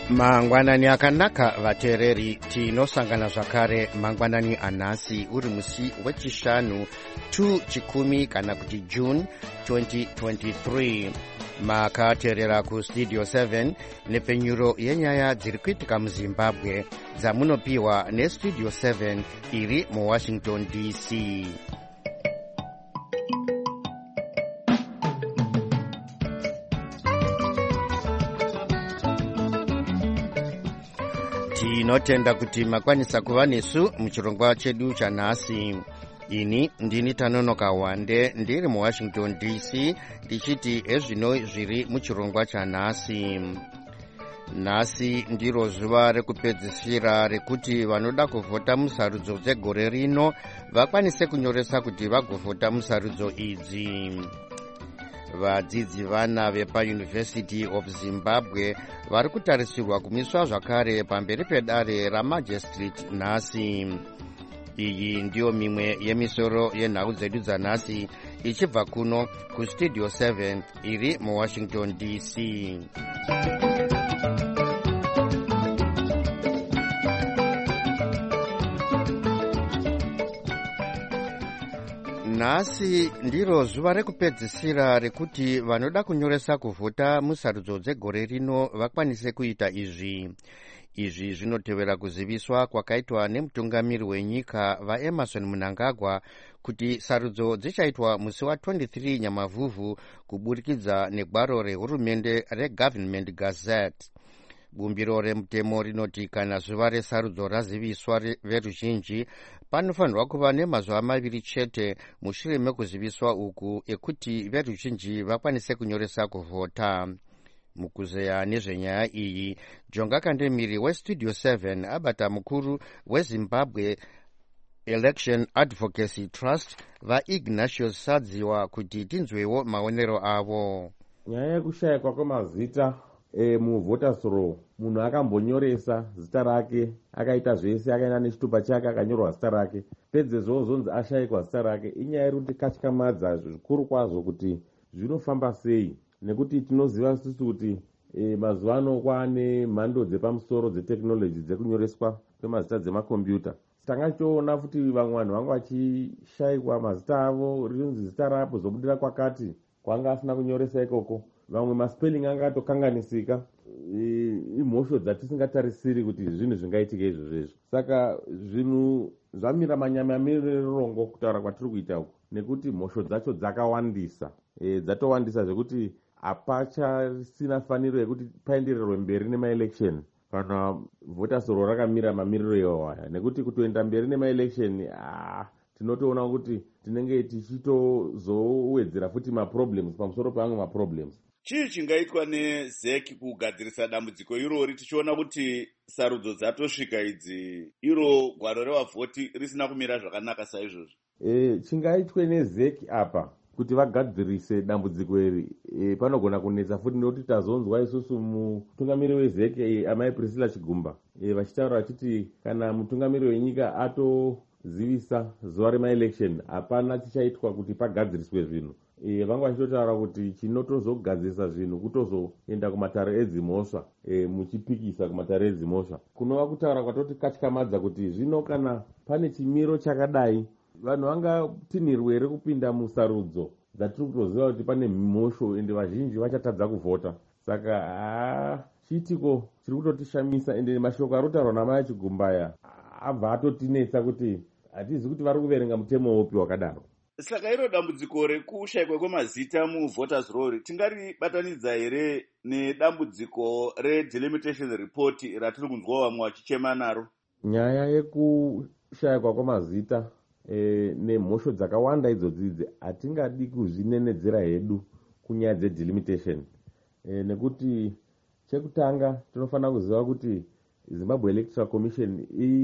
mangwanani akanaka vateereri, tinosangana zvakare mangwanani anhasi uri musi wechishanu 2 kana kuti June 2023. makateerera kustudio 7 nepenyuro yenyaya dziri kuitika muzimbabwe dzamunopiwa nestudio 7 iri muwashington dc. tinotenda kuti makwanisa kuva nesu muchirongwa chedu chanhasi. ini ndini Tanonoka Wande ndiri muwashington dc ndichiti ezvino zviri muchirongwa chanhasi. nhasi ndiro zuva rekupedzisira rekuti vanoda kuvhota musarudzo dzegore rino vakwanise kunyoresa kuti vagovhota musarudzo idzi. vadzidzi vana vepauniversity of zimbabwe vari kutarisirwa kumiswa zvakare pamberi pedare ramajistrate nhasi. iyi ndiyo mimwe yemisoro yenhau dzedu dzanhasi ichibva kuno kustudio 7 iri muwashington dc. nhasi ndiro zuva rekupedzisira rekuti vanoda kunyoresa kuvhota musarudzo dzegore rino vakwanise kuita izvi. izvi zvinotevera kuziviswa kwakaitwa nemutungamiri wenyika vaEmerson Mnangagwa kuti sarudzo dzichaitwa musi wa23 Nyamavhuvhu kuburikidza negwaro rehurumende reGovernment Gazette. bumbiro remutemo rinoti kana zuva resarudzo raziviswa veruzhinji panofanirwa kuva nemazuva 2 chete mushure mekuziviswa uku ekuti veruzhinji vakwanise kunyoresa kuvhota. mukuzeya nezvenyaya iyi Jonga Kandemiri westudio 7 abata mukuru weZimbabwe Election Advocacy Trust vaIgnatius Sadziwa kuti tinzwewo maonero avo. nyaya yekushayikwa kwemazita muvoters roll, munhu akambonyoresa zita rake akaita zvese akaenda nechitupa chake akanyorwa zita rake pedzezvo zonzi ashayikwa zita rake inyaya iri kutikatyamadza zvikuru kwazvo kuti zvinofamba sei, nekuti tinoziva sisi kuti mazuva ano kwaane mhando dzepamusoro dzeteknoloji dzekunyoreswa kwemazita dzemakombiyuta. tangatoona futi vamwe vanhu vanga vachishayikwa mazita avo rinzi zita rapo zobudira kwakati kwanga asina kunyoresa ikoko. vamwe maspelling anga atokanganisika, imhosho dzatisingatarisiri kuti zvinhu zvingaitike izvozvezvo. saka zvinhu zvamira manyamamerorongo kutaura kwatiri kuita uku, nekuti mhosho dzacho dzakawandisa, dzatowandisa zvekuti hapachasina faniro yekuti paendererwe mberi nemaelection kana voters roll rakamira mamiriro iwaya, nekuti kutoenda mberi nemaelection tinotoona kuti tinenge tichitozowedzera futi maproblems pamusoro pamwe maproblems. chii chingaitwa neZEC kugadzirisa dambudziko irori tichiona kuti sarudzo dzatosvika idzi iro gwaro revavhoti risina kumira zvakanaka saizvozvo? Chingaitwe neZEC apa kuti vagadzirise dambudziko iri panogona kunetsa futi, nekuti tazonzwa isusu mutungamiri weZEC amai Priscilla Chigumba vachitaura vachiti kana mutungamiri wenyika atozivisa zuva remaelection hapana chichaitwa kuti pagadziriswe zvinhu. vanga vachitotaura kuti chinotozogadzirisa zvinhu kutozoenda kumatare edzimhosva, muchipikisa kumatare edzimhosva kunova kutaura kwatoti katyamadza kuti zvino kana pane chimiro chakadai vanhu vangatinhirwere kupinda musarudzo dzatiri kutoziva kuti pane mhosho ende vazhinji vachatadza kuvhota. saka chiitiko chiri kutotishamisa, ende mashoko arotaurwa namai Chigumbaya abva atotinetsa kuti hatizi kuti vari kuverenga mutemo upi wakadaro. saka iro dambudziko rekushayikwa kwemazita muvoters roll tingaribatanidza here nedambudziko redelimitation report ratiri kunzwa vamwe vachichema naro? nyaya yekushayikwa kwemazita nemhosho dzakawanda idzodzidzi hatingadi kuzvinenedzera hedu kunyaya dzedelimitation, nekuti chekutanga tinofanira kuziva kuti Zimbabwe Electoral Commission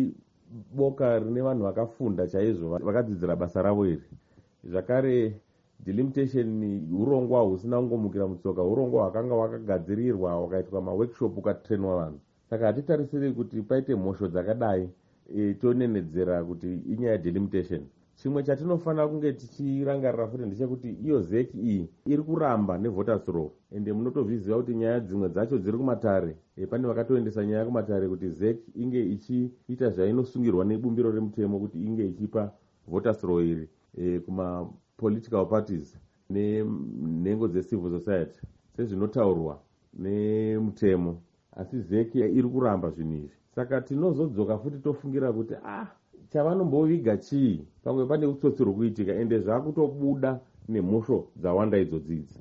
iboka rine vanhu vakafunda chaizvo vakadzidzira basa ravo iri. zvakare delimitation urongwa husina kungomukira mutsoka, urongwa hwakanga hwakagadzirirwa hwakaitwa maworkshop ukatrenwa vanhu. saka hatitarisiri kuti paite mhosho dzakadai tonenedzera kuti inyaya yedelimitation. chimwe chatinofanira kunge tichirangarira futi ndechekuti iyo ZEC iyi iri kuramba nevoters roll, ende munotozviziva kuti nyaya dzimwe dzacho dziri kumatare. Pane vakatoendesa nyaya kumatare kuti ZEC inge ichiita zvainosungirwa nebumbiro remutemo kuti inge ichipa voters roll iri kuma political parties nenhengo dzecivil society sezvinotaurwa nemutemo, asi ZEC iri kuramba zvinhu izvi. Saka tinozodzoka futi tofungira kuti chavanomboviga chii, pamwe pane utsotsi hwekuitika, ende zvakutobuda nemhosvo dzawanda idzodzidzi.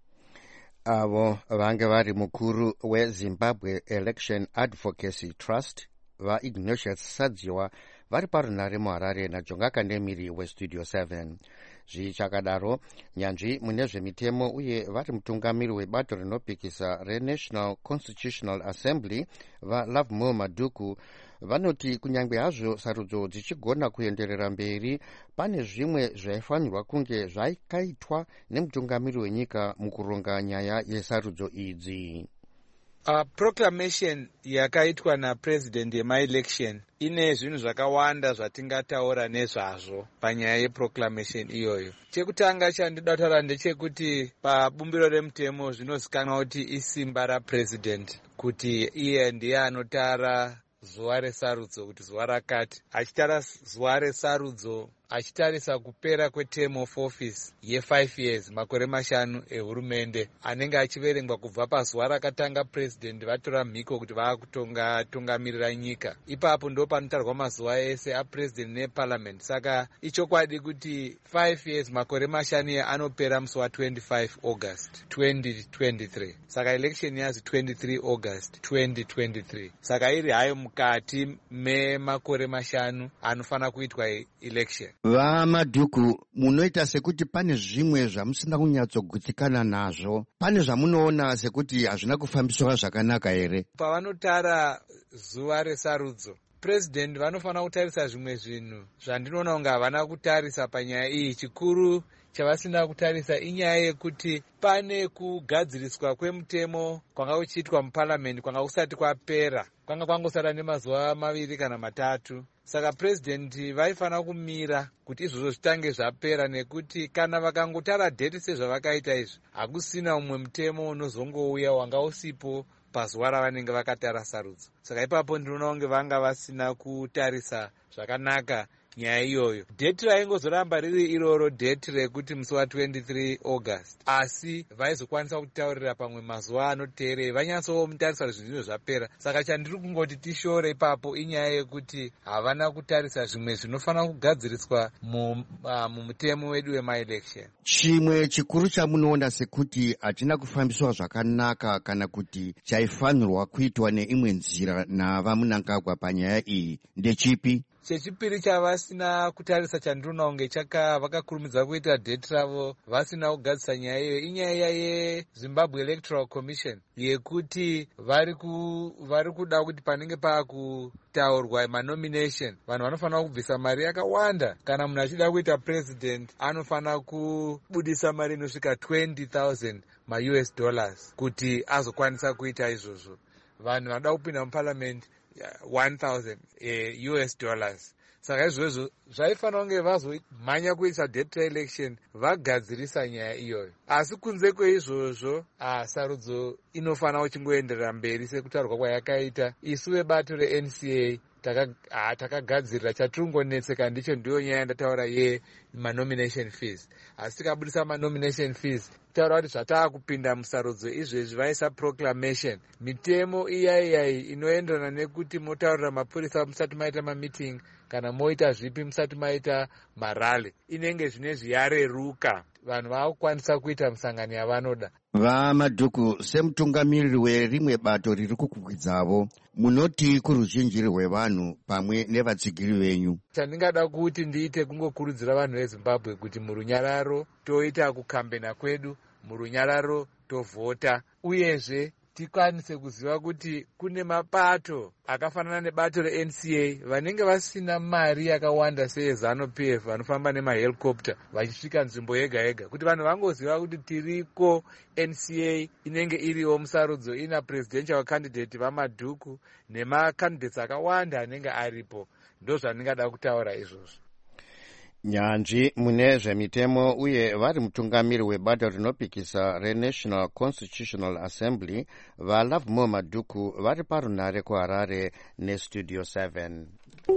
Avo vange vari mukuru weZimbabwe Election Advocacy Trust vaIgnatius Sadziwa vari parunhare muHarare naJonga Kandemiri weStudio 7. Zvichakadaro, nyanzvi mune zvemitemo uye vari mutungamiri webato rinopikisa reNational Constitutional Assembly vaLovemore Maduku vanoti kunyange hazvo sarudzo dzichigona kuenderera mberi, pane zvimwe zvaifanirwa kunge zvakaitwa nemutungamiri wenyika mukuronga nyaya yesarudzo idzi. Proclamation yakaitwa napresident yemaelection ine zvinhu zvakawanda zvatingataura nezvazvo panyaya yeproclamation iyoyo. Chekutanga chandinoda kutaura ndechekuti pabumbiro remutemo zvinozikanwa kuti isimba rapresident kuti iye ndiye anotara zuva resarudzo kuti zuva rakati. Achitara zuva resarudzo achitarisa kupera kweterm of office ye5 years, makore 5 ehurumende, anenge achiverengwa kubva pazuva rakatanga president vatora mhiko kuti vakutungamirira nyika. Ipapo ndo panotarwa mazuva ese apresident neparliament. Saka ichokwadi kuti 5 years, makore 5 anopera musi wa25 August 2023. Saka election yazi 23 August 2023. Saka iri hayo mukati memakore 5 anofana kuitwa election. VaMaduku, munoita sekuti pane zvimwe zvamusina kunyatsogutikana nazvo. Pane zvamunoona sekuti hazvina kufambiswa zvakanaka here? Pavanotara zuva resarudzo, president vanofana kutarisa zvimwe zvinhu zvandinoona kunge havana kutarisa panyaya iyi. Chikuru chavasina kutarisa inyaya yekuti pane kugadziriswa kwemutemo kwanga kuchiitwa muparliament kwanga kusati kwapera, kwanga kwangosara nemazuva 2 kana 3. Saka president vaifanira kumira kuti izvozvo zvitange zvapera, nekuti kana vakangotara date sezvavakaita izvi, hakusina umwe mutemo unozongouya wanga usipo pazuva ravanenge vakatara sarudzo. Saka ipapo ndinoona kunge vanga vasina kutarisa zvakanaka nyaya iyoyo. Date raingozoramba riri iroro date rekuti musi wa23 August, asi vaizokwanisa kutaurira pamwe mazuva anoteerera vanyatsomutarisa kuti zvinhu zvapera. Saka chandiri kungoti tishore ipapo inyaya yekuti havana kutarisa zvimwe zvinofanira kugadziriswa mumutemo wedu wemaelection. Chimwe chikuru chamunoona sekuti hatina kufambiswa zvakanaka kana kuti chaifanirwa kuitwa neimwe nzira navaMunangagwa panyaya iyi ndechipi? Chechipiri chavasina kutarisa chandinoona kunge vakakurumidza kuita date ravo vasina kugadzisa nyaya iyoyo inyaya yeZimbabwe Electoral Commission yekuti vari kuda kuti panenge pakutaurwa manomination vanhu vanofanira kubvisa mari yakawanda. Kana munhu achida kuita president anofanira kubudisa mari inosvika $20,000 US kuti azokwanisa kuita izvozvo. Vanhu vanoda kupinda muparliament $1,000 US. Saka izvozvo zvaifanira kunge vazomhanya kuisa date election vagadzirisa nyaya iyoyo. Asi kunze kweizvozvo, sarudzo inofanira kuchingoenderera mberi sekutaurwa kwayakaita. Isu vebato reNCA takagadzirira. Chatiringonetseka ndicho ndiyo nyaya yandataura yemanomination fees. Asi tikabudisa manomination fees, taura kuti zvataa kupinda musarudzo izvezvi vaisa proclamation, mitemo iyaiyayi inoenderana nekuti motaurira mapurisa musati maita mameeting kana moita zvipi musati maita marally, inenge zvinezvi yareruka. Vanhu vakukwanisa kuita musangano yavanoda. VaMaduku, semutungamiriri werimwe bato riri kukwikwidzawo, munoti kuruzhinji rwevanhu pamwe nevatsigiri venyu? Chandingada kuti ndiite kungokurudzira vanhu veZimbabwe kuti murunyararo toita kukambena kwedu, murunyararo tovhota, uyezve tikwanise kuziva kuti kune mapato akafanana nebato reNCA vanenge vasina mari yakawanda seyeZANU-PF vanofamba nemahelicopter vachisvika nzvimbo yega yega, kuti vanhu vangoziva kuti tiriko. NCA inenge iriwo musarudzo ina presidential candidate vaMaduku nemacandidates akawanda anenge aripo. Ndo zvandingada kutaura izvozvo. nyanzvi mune zvemitemo uye vari mutungamiri webato rinopikisa reNational Constitutional Assembly vaLovemore Maduku vari parunhare kuHarare neStudio 7.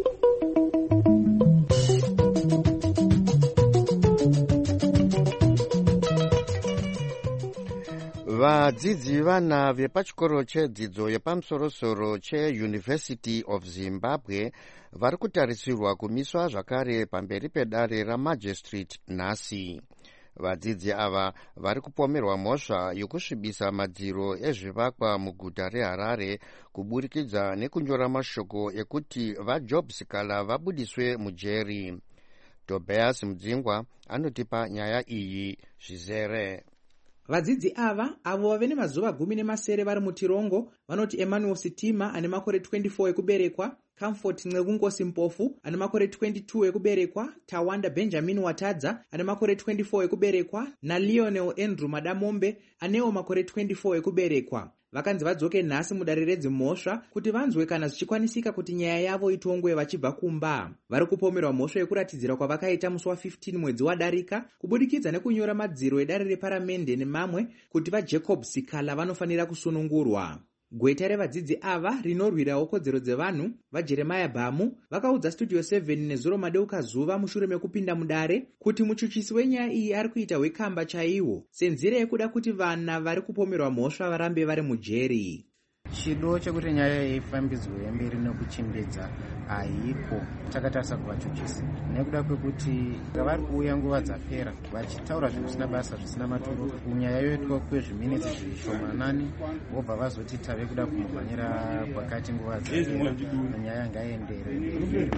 Vadzidzi vana vepachikoro chedzidzo yepamusoro-soro cheUniversity of Zimbabwe vari kutarisirwa kumiswa zvakare pamberi pedare ramajistrate nhasi. Vadzidzi ava vari kupomerwa mhosva yokusvibisa madziro ezvivakwa muguta reHarare kuburikidza nekunyora mashoko ekuti vaJob Sikala vabudiswe mujeri. Tobias Mudzingwa anotipa nyaya iyi zvizere. Vadzidzi ava avo vave nemazuva 17 vari mutirongo vanoti Emmanuel Sitima ane makore 24 ekuberekwa, Comfort Ncekungosi Mpofu ane makore 22 ekuberekwa, Tawanda Benjamin Watadza ane makore 24 ekuberekwa naLionel Andrew Madamombe anewo makore 24 ekuberekwa. Vakanzi vadzoke nhasi mudare redzimhosva kuti vanzwe kana zvichikwanisika kuti nyaya yavo itongwe vachibva kumba. Vari kupomerwa mhosva yekuratidzira kwavakaita musi wa15 mwedzi wadarika kubudikidza nekunyora madziro edare reparamende nemamwe kuti vaJacob Sikala vanofanira kusunungurwa. Gweta revadzidzi ava rinorwirawo kodzero dzevanhu vaJeremiah Bamu vakaudza Studio 7 nezuro madeuka zuva mushure mekupinda mudare kuti muchuchisi wenyaya iyi ari kuita hwekamba chaiwo senzira yekuda kuti vana vari kupomerwa mhosva varambe vari mujeri. Chido chekuti nyaya ifambidzwe mberi nekuchimbedza haiko takatarisa kuvachuchisi nekuda kwekuti vari kuuya nguva dzapera vachitaura zvisina basa zvisina maturo kunyaya yoitwa kwezviminitsi zvishomanani vobva vazoti tave kuda kumhanyira kwakati nguva dzapera nyaya ngaendere mberi.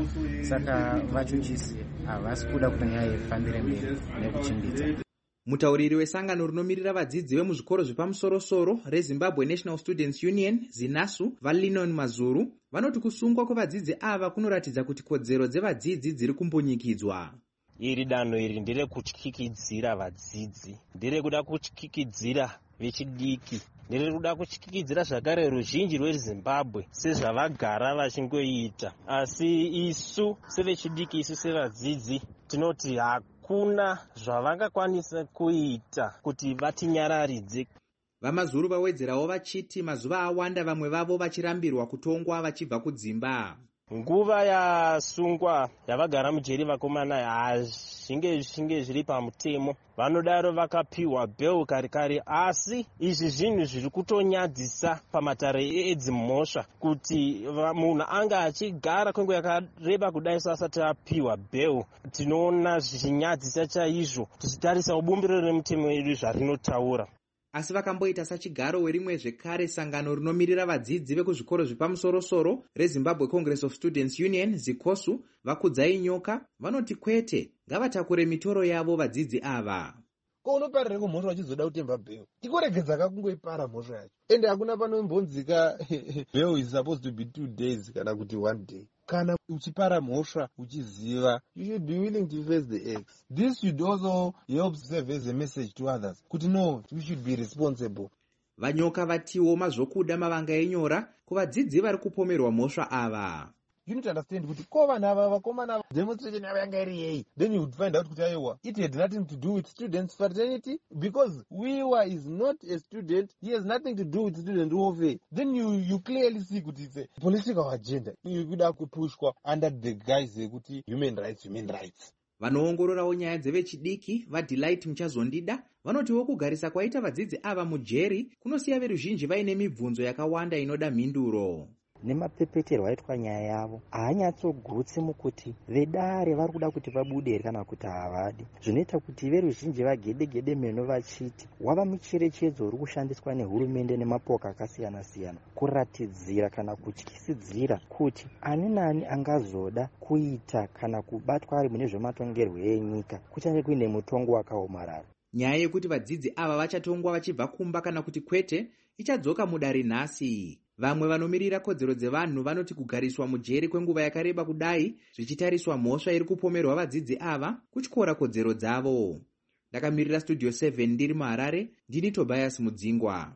Saka vachuchisi havasi kuda kuti nyaya ifambire mberi nekuchimbedza. Mutauriri wesangano rinomirira vadzidzi vemuzvikoro zvepamusoro-soro reZimbabwe National Students Union ZINASU vaLinon Mazuru vanoti kusungwa kwevadzidzi ava kunoratidza kuti kodzero dzevadzidzi dziri kumbunyikidzwa. Iri danho iri ndere kutyikidzira vadzidzi, ndere kuda kutyikidzira vechidiki, ndere kuda kutyikidzira zvakare ruzhinji rweZimbabwe sezvavagara vachingoita. Asi isu sevechidiki, isu sevadzidzi tinoti hakuna zvavangakwanisa kuita kuti vatinyararidze. VaMazuru vawedzerawo vachiti mazuva awanda vamwe vavo vachirambirwa kutongwa vachibva kudzimba. Nguva yasungwa yavagara mujeri vakomana hazvinge zviri pamutemo, vanodaro vakapiwa bheu kare, asi izvi zvinhu zviri kutonyadzisa pamatare edzimhosva kuti munhu anga achigara kwenguva yakareba kudai asati apiwa bheu. Tinoona zvichinyadzisa chaizvo tichitarisa ubumbiro remutemo wedu zvarinotaura. Asi vakamboita sachigaro werimwe zvekare sangano rinomirira vadzidzi vekuzvikoro zvepamusoro-soro reZimbabwe Congress of Students Union ZICOSU vakudzai nyoka vanoti kwete ngavatakure mitoro yavo vadzidzi ava. Ko unoparire kumhosva vachizoda kutemba bheu tikoregedza kakungoipara mhosva yacho ende hakuna panombonzika bheu is supposed to be 2 days kana kuti 1 day. Kana uchipara mhosva uchiziva, you should be willing to face the X. This should also help serve as a message to others kuti no, we should be responsible. Vanyoka vatiwo mazvokuda mavanga enyora kuvadzidzi vari kupomerwa mhosva ava. You need to understand kuti ko vanhu ava vakomana demonstration yavo yanga iri yei, then you would find out kuti aiwa it had nothing to do with students fraternity because Wiwa is not a student, he has nothing to do with student warfare. Then you clearly see kuti it's a political agenda kuda kupushwa under the guise yekuti human rights. Vanoongororawo nyaya dzevechidiki vaDelight Muchazondida vanotiwo kugarisa kwaita vadzidzi ava mujeri kunosiya veruzhinji vaine mibvunzo yakawanda inoda mhinduro. Nemapepeterwo aitwa nyaya yavo haanyatsogutsi mukuti vedare vari kuda kuti vabude kana kuti havadi. Zvinoita kuti veruzhinji vagedegede meno vachiti wava mucherechedzo uri kushandiswa nehurumende nemapoka akasiyana-siyana kuratidzira kana kutyisidzira kuti ani nani angazoda kuita kana kubatwa ari mune zvematongerwo enyika kuchange kuine mutongo wakaomarara. Nyaya yekuti vadzidzi ava vachatongwa vachibva kumba kana kuti kwete ichadzoka mudare nhasi. Vamwe vanomirira kodzero dzevanhu vanoti kugariswa mujeri kwenguva yakareba kudai zvichitariswa mhosva iri kupomerwa vadzidzi ava kutyora kodzero dzavo. Ndakamirira Studio 7 ndiri muHarare, ndini Tobias Mudzingwa.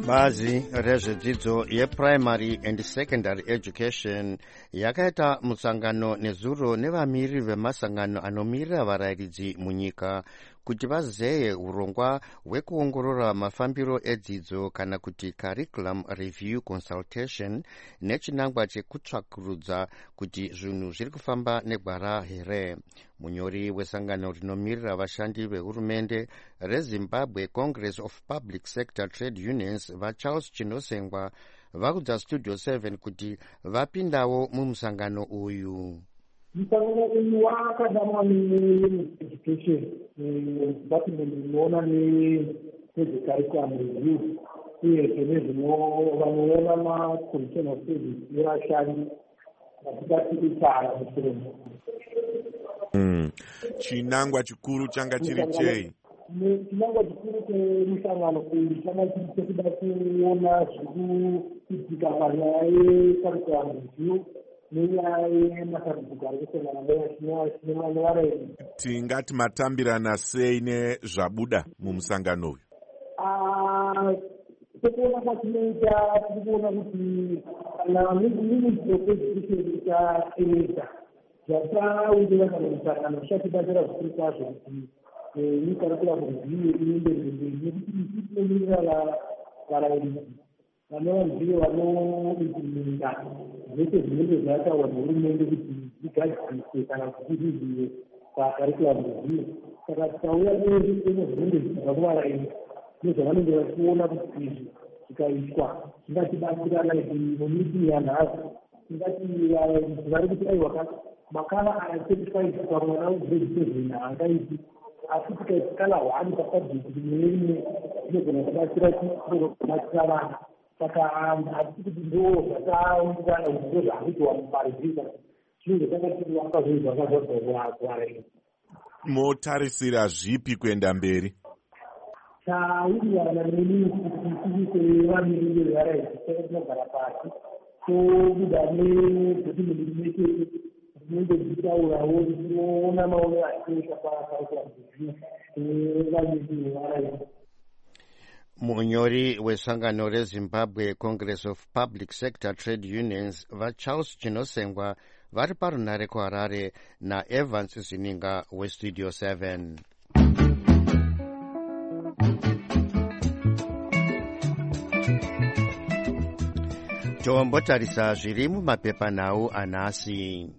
Bazi rezvedzidzo yeprimary and secondary education yakaita musangano nezuro nevamiri vemasangano anomirira varayiridzi munyika kuti vazeye urongwa hwekuongorora mafambiro edzidzo kana kuti curriculum review consultation nechinangwa chekutsvakurudza kuti zvinhu zviri kufamba negwara here. Munyori wesangano rinomirira vashandi vehurumende reZimbabwe Congress of Public Sector Trade Unions vaCharles Chinosengwa vakudza Studio 7 kuti vapindawo mumusangano uyu. Musangano uyu wakadamwa needucation department inoona nezvecurriculum review uyezve nezvinoona macondition of service evashandi vatingati itara muchirungu. Chinangwa chikuru changa chiri chei? Chinangwa chikuru chemusangano uyu changa chiri chekuda kuona zviri kuitika panyaya yecurriculum review nenyaya yematambudziko ari kusangana nevarayiridzi. Tingati matambirana sei nezvabuda mumusangano uyu? Sekuona kwatinoita tiri kuona kuti kana ministry of education itaedza zvataundira kana musangano zvichatibatsira zvikuru kwazvo kuti curriculum review ienderere mberi nekuti tinomirira varayiridzi vanovanzive vanoimplementa zvese zvinenge zvataurwa nehurumende kuti zvigadziswe kana kuti zvizive pacurriculum review. Saka tikauya nezvitemo zvinenge zvichibva kuvarayiridzi nezvavanenge vachiona kuti izvi zvikaitwa zvingatibatsira mumiting yanhasi tingati varayiridzi vari kuti aiwa makala aya 35 pamwana grade 7 haangaiti asi tikaiti kala 1 pasubject neimwe inogona kubatsira vana. Saka hatisi kuti ndo zvataungana kuti ndo zvakuitwa muparevhisa zvinhu zvatakati vakazoizwa zvazvazva kuvarayiridzi. Motarisira zvipi kuenda mberi? Taurirana nekuti vamiri vevarayiridzi tinogara pasi tobuda nedocument rinechete rinenge richitaurawo richiona maonero achinoita pacurriculum review nevamiri vevarayiridzi. Munyori wesangano reZimbabwe Congress of Public Sector Trade Unions vaCharles Chinosengwa vari parunare kuHarare naEvans Zininga weStudio 7. Tombotarisa zviri mumapepanhau anhasi.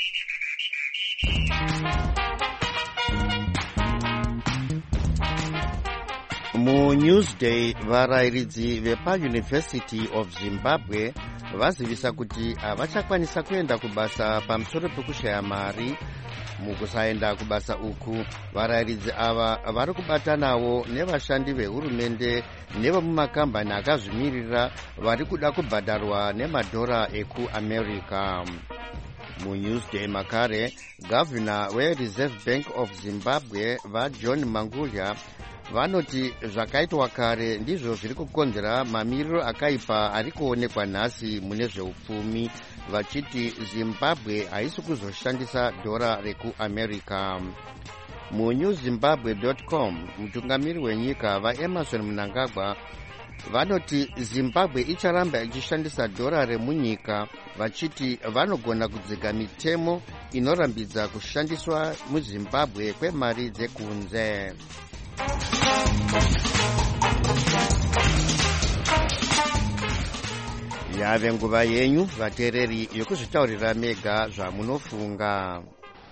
MuNewsday varayiridzi vepaUniversity of Zimbabwe vazivisa kuti havachakwanisa kuenda kubasa pamusoro pekushaya mari. Mukusaenda kubasa uku, varayiridzi ava vari kubatanawo nevashandi vehurumende nevemumakambani akazvimirira vari kuda kubhadharwa nemadhora ekuAmerica. MuNewsday makare, gavhina weReserve Bank of Zimbabwe vaJohn Mangulya vanoti zvakaitwa kare ndizvo zviri kukonzera mamiriro akaipa ari kuonekwa nhasi mune zveupfumi, vachiti Zimbabwe haisi kuzoshandisa dhora rekuAmerica. MuNewZimbabwe.com mutungamiri wenyika vaEmerson Mnangagwa vanoti Zimbabwe icharamba ichishandisa dhora remunyika, vachiti vanogona kudziga mitemo inorambidza kushandiswa muZimbabwe kwemari dzekunze. Yave nguva yenyu vateereri yokuzvitaurira mega zvamunofunga.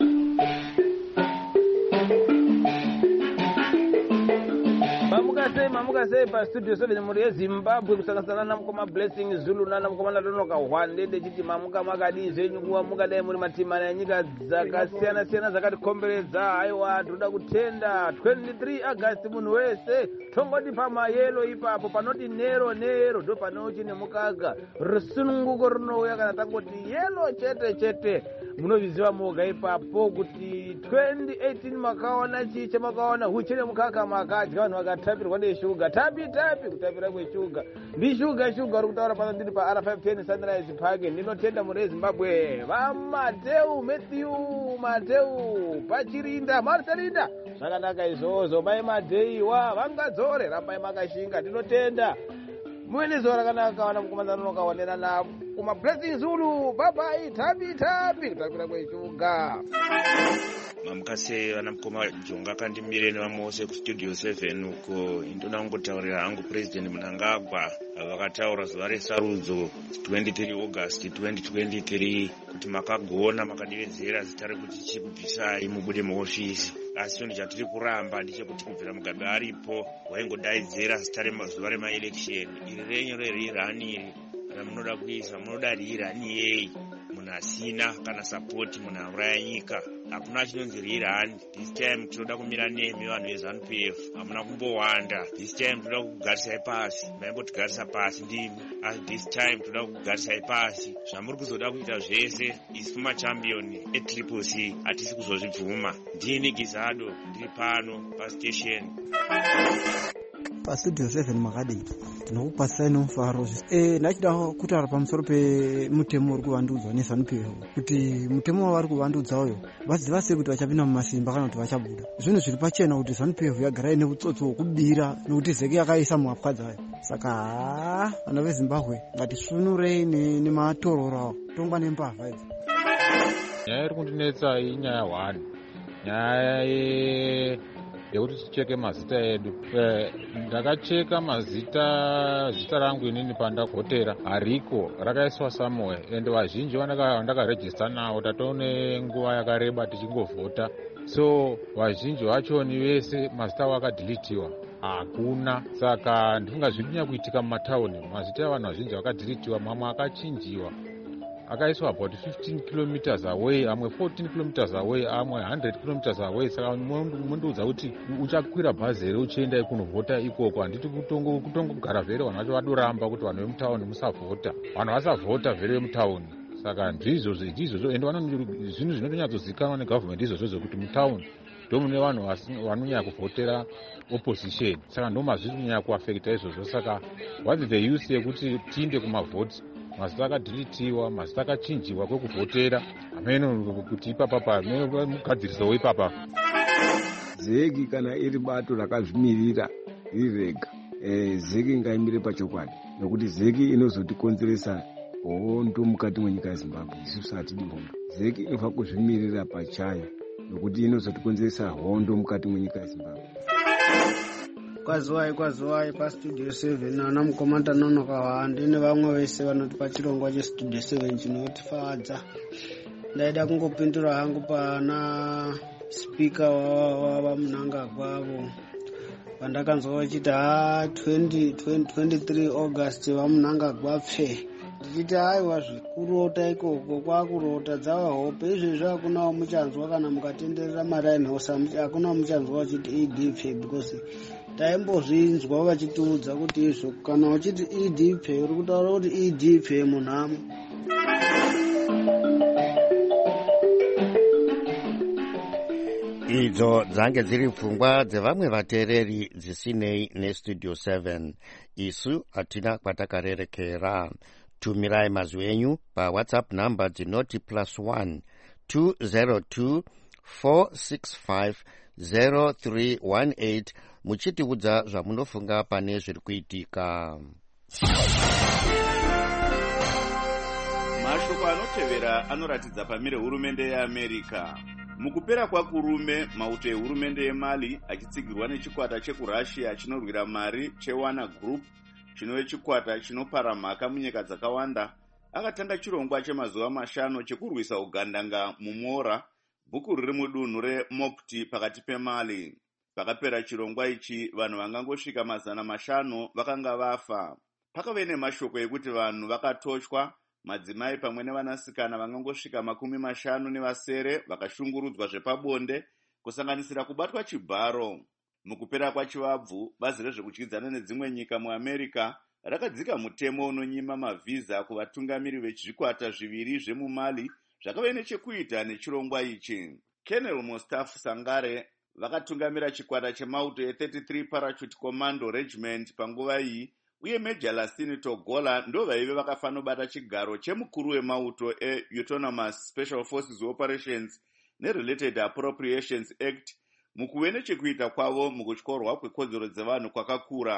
Mamuka sei paStudio 7 muri yeZimbabwe kusanganisana namukoma Blessing Zulu namukoma Natonoka Hwandede chiti mamuka makadii zvenyu kuva mukadai muri matimana enyika dzakasiyana siyana dzakatikomberedza. Aiwa tinoda kutenda 23 August munhu wese tongoti pamayelo ipapo panoti nero ndo panoti nemukaga rusununguko runouya kana tangoti yelo chete munozviziva moga ipapo kuti 2018 makaona chiche makaona huche nemukaka makadya vanhu vakatapirwa neshuga tapi kutapira kweshuga ndishuga uri kutaura pano ndiri paR510 Sunrise Park. Ndinotenda muri yeZimbabwe vaMateu Matthew pachirinda Marcelinda zvakanaka izvozvo mai madheiwa vangadzore rambai makashinga. Ndinotenda muene zuva rakanaka vana mukomana nonokaonera na kumablessing Zulu. Bye tabi kutapira kwechuga mamukase vana mukoma jonga kandimire nevamwe vose kustudio 7 uko indoda kungotaurira hangu president Mnangagwa vakataura zuva resarudzo 23 August 2023 kuti makagona makadivedzera zita rekuti chikubvisai mubude muofisi, asi chinhu chatiri kuramba ndechekuti kubvira mugabe aripo waingodaidzera zita remazuva remaelection iri renyu rerirani iri ramunoda kuisa munoda riirani yei, munhu asina kana sapoti, munhu auraya nyika. Hakuna chinonzi riirani. This time tinoda kumira nemi vanhu veZANU PF, hamuna kumbowanda. This time tinoda kugarisai pasi, maimbotigarisa pasi ndimi, asi this time tinoda kugarisai pasi. Zvamuri kuzoda kuita zvese isu machampioni etriple C hatisi kuzozvibvuma. Ndini Gizado, ndiri pano pastation pastudio 7 makadini tinokupasai nomufaro. Ndachida kutaura pamusoro pemutemo uri kuvandudzwa neZANU PF, kuti mutemo wavari kuvandudza uyo vaziva sei kuti vachapinda mumasimba kana kuti vachabuda. Zvinhu zviri pachena kuti ZANU PF yagara ine utsotsi hwokubira nekuti Zeki yakaisa muhapwa dzayo. Saka vana veZimbabwe ngatisunurei nematororo tongwa nembavha idzi. Nyaya iri kundinetsa inyaya 1, nyaya yekuti ticheke mazita edu. Ndakacheka zita rangu inini pandakotera hariko, rakaiswa somewhere, ende vazhinji vandakarejista navo tatoone nguva yakareba tichingovhota. So vazhinji vachoni vese mazita avo akadhilitiwa, hakuna. Saka ndifunga zvirinyanya kuitika mumatauni, mazita evanhu vazhinji vakadhilitiwa, mamwe akachinjiwa akaiswa about 15 kilometers away, amwe 14 kilometers away, amwe 100 kilometers away. Saka mundiudza kuti uchakwira bhazi here uchienda kunovhota ikoko. Handiti kutongogara vhere vanhu vacho vadoramba kuti vanhu vemutauni musavhota, vanhu vasavhota vhere vemutauni. Saka ndizvozvo ende zvinhu zvinotonyatsozikanwa negavhumende izvozvo zvokuti mutauni ndomune vanhu vanonyanya kuvhotera opposition. Saka ndomazviri kunyanya kuafekta izvozvo. Saka what's the use yekuti tiinde kumavhoti, mazita akadhilitiwa, mazita akachinjiwa kwekuvhotera, ameno kuti ipapa mugadziriso weipapa. Zeki kana iri bato rakazvimirira riri rega, Zeki ngaimire pachokwadi, nokuti Zeki inozotikonzeresa hondo mukati mwenyika yeZimbabwe. Isusu hatidi hondo. Zeki inofanira kuzvimirira pachayo, nokuti inozotikonzeresa hondo mukati mwenyika yeZimbabwe. Kwaziwai pastudio 7 ana mukomanda nonokawa ndine vamwe vese vanoti pachirongwa chestudio 7 chinotifadza. Ndaida kungopindura hangu pana spika wa Mnangagwa avo vandakanzwa vachiti 23 August vaMnangagwa pfe. Ndichiti haiwa zvikurota ikoko kwakurota dzava hope. Izvezvi hakuna wamuchanzwa kana mukatenderera maraini house, hakuna wamuchanzwa vachiti EDP, because taimbozvinzwa vachitiudza kuti izvo kana uchiti EDP uri kutaura kuti EDP munhamo. Idzo dzange dziri pfungwa dzevamwe vateereri dzisinei nestudio 7. Isu hatina kwatakarerekera. Tumirai mazwi enyu paWhatsApp namba dzinoti +1 202 465 0318 muchitiudza zvamunofunga pane zviri kuitika. Mashoko anotevera anoratidza pamire hurumende yeAmerica. Mukupera kwakurume, mauto ehurumende yeMali achitsigirwa nechikwata chekurussia chinorwira mari cheWagner Group, chinove chikwata chinopara mhaka munyika dzakawanda, akatanga chirongwa chemazuva 5 chekurwisa ugandanga mumora, bhuku riri mudunhu reMopti pakati peMali. Pakapera chirongwa ichi, vanhu vangangosvika 500 vakanga vafa. Pakave nemashoko ekuti vanhu vakatochwa, madzimai pamwe nevanasikana vangangosvika 50 nevasere vakashungurudzwa zvepabonde, kusanganisira kubatwa chibharo. Mukupera kwachivabvu, bazi rezvekudyidzana nedzimwe nyika muAmerica rakadzika mutemo unonyima mavhiza kuvatungamiri vezvikwata zviviri zvemumali zvakave nechekuita nechirongwa ichi. Colonel Mustafa Sangare vakatungamira chikwata chemauto e33 Parachute Commando Regiment panguva iyi, uye Major Lasini Togola ndo vaive vakafanobata chigaro chemukuru wemauto e-Autonomous Special Forces Operations ne-Related Appropriations Act mukuve nechekuita kwavo mukutyorwa kwekodzero dzevanhu kwakakura.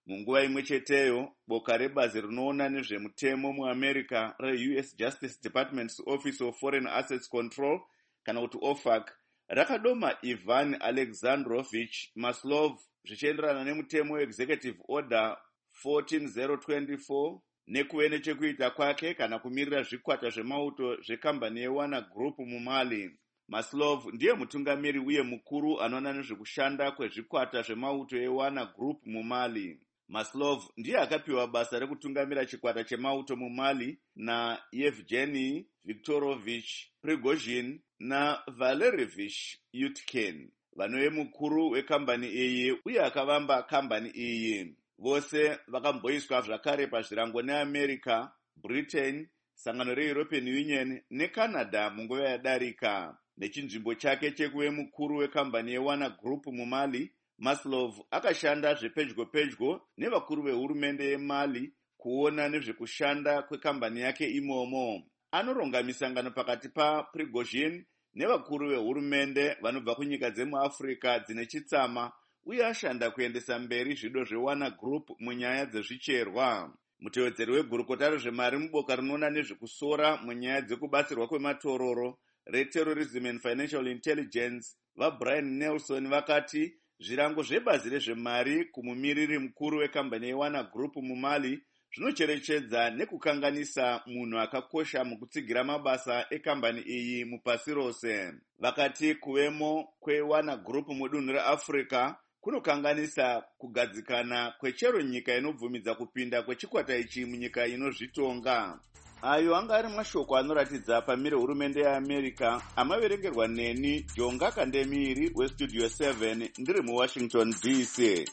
Munguva imwe cheteyo, boka rebazi rinoona nezvemutemo muAmerica reUS Justice Department's Office of Foreign Assets Control, kana kuti OFAC, rakadoma Ivan Alexandrovich Maslov zvichienderana nemutemo Executive Order 14024 nekuve nechekuita kwake kana kumirira zvikwata zvemauto zvekambani yeWANA Group muMali. Maslov ndiye mutungamiri uye mukuru anoona nezvekushanda kwezvikwata zvemauto yeWANA Group muMali. Maslov ndiye akapiwa basa rekutungamira chikwata chemauto muMali naEvgeny Viktorovich Prigozhin naValerievich Yutkin, vanove mukuru wekambani iyi uye akavamba kambani iyi. Vose vakamboiswa zvakare pazvirango neAmerica, Britain, sangano reEuropean Union neCanada munguva yadarika. Nechinzvimbo chake chekuve mukuru wekambani yeWANA Group muMali, Maslov akashanda zvepedyo nevakuru vehurumende yeMali kuona nezvekushanda kwekambani yake imomo. Anoronga misangano pakati paPrigozhin nevakuru vehurumende vanobva kunyika dzemuAfrica dzine chitsama uye ashanda kuendesa mberi zvido zveWANA Group munyaya dzezvicherwa. Mutevedzeri wegurukota rezvemari muboka rinoona nezvekusora munyaya dzekubatsirwa kwematororo reTerrorism and Financial Intelligence, vaBrian Nelson vakati zvirango zvebazi rezvemari kumumiriri mukuru wekambani yeWANA Group muMali zvinocherechedza nekukanganisa munhu akakosha mukutsigira mabasa ekambani iyi mupasi rose. Vakati kuvemo kweWANA Group mudunhu reAfrica kunokanganisa kugadzikana kwechero nyika inobvumidza kupinda kwechikwata ichi munyika inozvitonga. Ayo anga ari mashoko anoratidza pamire hurumende yeAmerica, amaverengerwa neni Jonga Kandemiri weStudio 7 ndiri muWashington DC.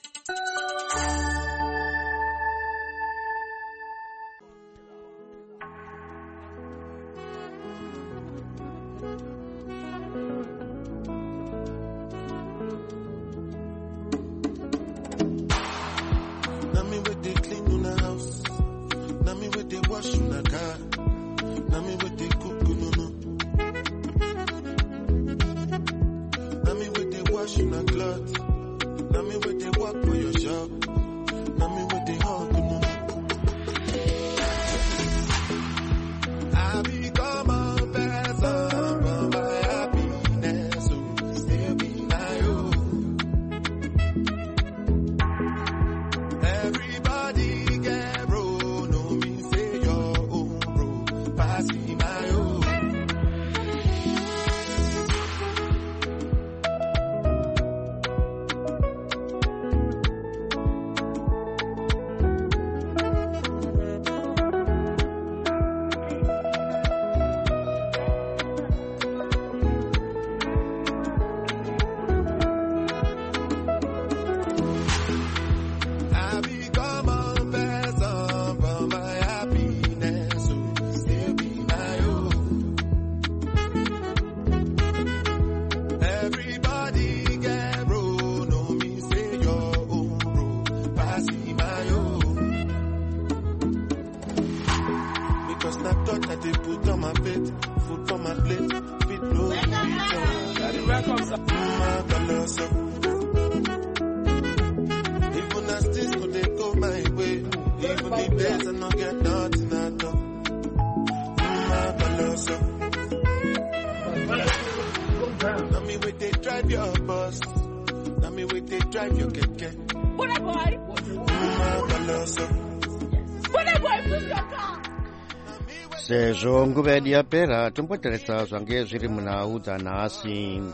Sezvo nguva yedu yapera, tombotarisa zvange zviri munhau dzanhasi.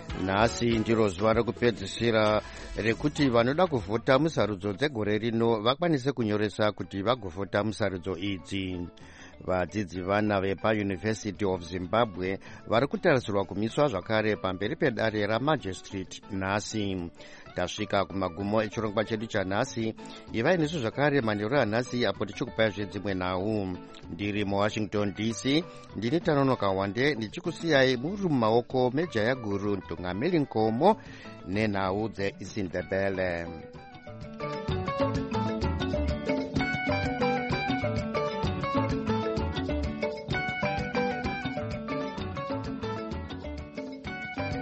Nhasi ndiro zuva rekupedzisira rekuti vanoda kuvhota musarudzo dzegore rino vakwanise kunyoresa kuti vagovhota musarudzo idzi. Vadzidzi vana vepaUniversity of Zimbabwe vari kutarisirwa kumiswa zvakare pamberi pedare ramagistrate nhasi. Tasvika kumagumo echirongwa chedu chanhasi. Ivai nesu zvakare manheru anhasi apo tichikupai zvedzimwe nhau. Ndiri muWashington DC, ndini Tanonoka Wande ndichikusiyai muri mumaoko mejaya guru Ntungamiri Nkomo nenhau dzeIsindebele.